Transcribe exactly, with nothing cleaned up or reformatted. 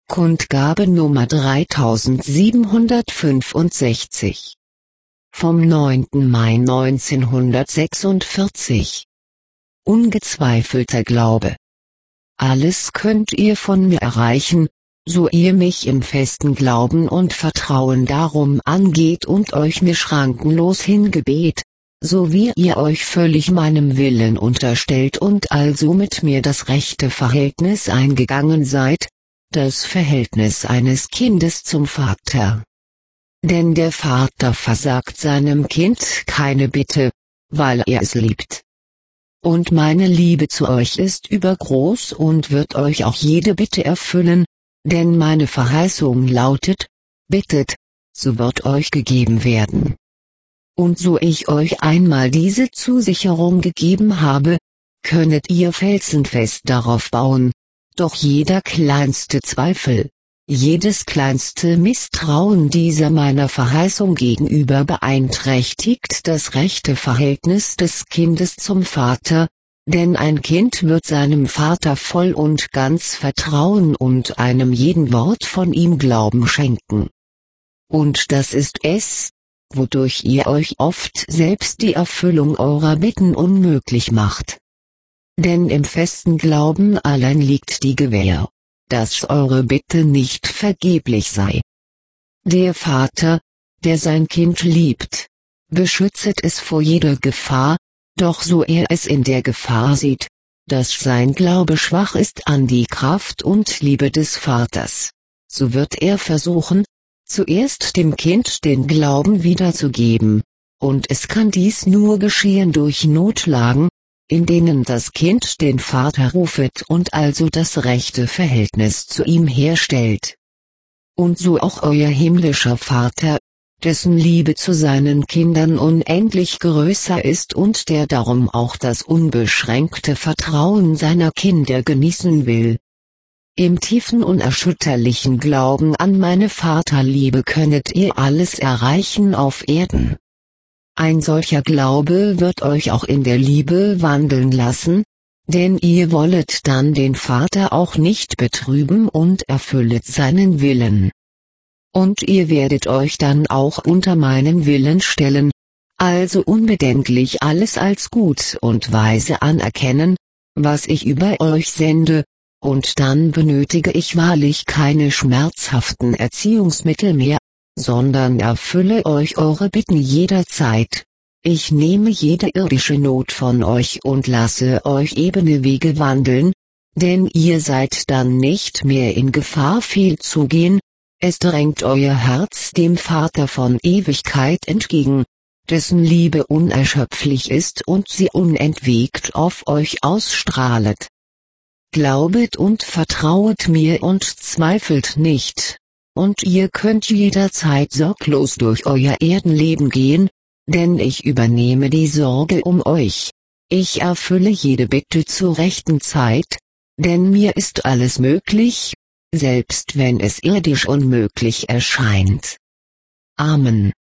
Kundgabe Nummer dreitausendsiebenhundertfünfundsechzig. Vom neunten Mai neunzehnhundertsechsundvierzig. Ungezweifelter Glaube. Alles könnt ihr von mir erreichen, so ihr mich im festen Glauben und Vertrauen darum angeht und euch mir schrankenlos hingebet, so wie ihr euch völlig meinem Willen unterstellt und also mit mir das rechte Verhältnis eingegangen seid, das Verhältnis eines Kindes zum Vater. Denn der Vater versagt seinem Kind keine Bitte, weil er es liebt. Und meine Liebe zu euch ist übergroß und wird euch auch jede Bitte erfüllen, denn meine Verheißung lautet: Bittet, so wird euch gegeben werden. Und so ich euch einmal diese Zusicherung gegeben habe, könnet ihr felsenfest darauf bauen, doch jeder kleinste Zweifel, jedes kleinste Misstrauen dieser meiner Verheißung gegenüber beeinträchtigt das rechte Verhältnis des Kindes zum Vater, denn ein Kind wird seinem Vater voll und ganz vertrauen und einem jeden Wort von ihm Glauben schenken. Und das ist es, wodurch ihr euch oft selbst die Erfüllung eurer Bitten unmöglich macht. Denn im festen Glauben allein liegt die Gewähr, dass eure Bitte nicht vergeblich sei. Der Vater, der sein Kind liebt, beschützet es vor jeder Gefahr, doch so er es in der Gefahr sieht, dass sein Glaube schwach ist an die Kraft und Liebe des Vaters, so wird er versuchen, zuerst dem Kind den Glauben wiederzugeben, und es kann dies nur geschehen durch Notlagen, in denen das Kind den Vater rufet und also das rechte Verhältnis zu ihm herstellt. Und so auch euer himmlischer Vater, dessen Liebe zu seinen Kindern unendlich größer ist und der darum auch das unbeschränkte Vertrauen seiner Kinder genießen will. Im tiefen unerschütterlichen Glauben an meine Vaterliebe könnet ihr alles erreichen auf Erden. Ein solcher Glaube wird euch auch in der Liebe wandeln lassen, denn ihr wollet dann den Vater auch nicht betrüben und erfüllet seinen Willen. Und ihr werdet euch dann auch unter meinen Willen stellen, also unbedenklich alles als gut und weise anerkennen, was ich über euch sende, und dann benötige ich wahrlich keine schmerzhaften Erziehungsmittel mehr, sondern erfülle euch eure Bitten jederzeit. Ich nehme jede irdische Not von euch und lasse euch ebene Wege wandeln, denn ihr seid dann nicht mehr in Gefahr fehlzugehen, es drängt euer Herz dem Vater von Ewigkeit entgegen, dessen Liebe unerschöpflich ist und sie unentwegt auf euch ausstrahlet. Glaubet und vertrauet mir und zweifelt nicht, und ihr könnt jederzeit sorglos durch euer Erdenleben gehen, denn ich übernehme die Sorge um euch. Ich erfülle jede Bitte zur rechten Zeit, denn mir ist alles möglich, selbst wenn es irdisch unmöglich erscheint. Amen.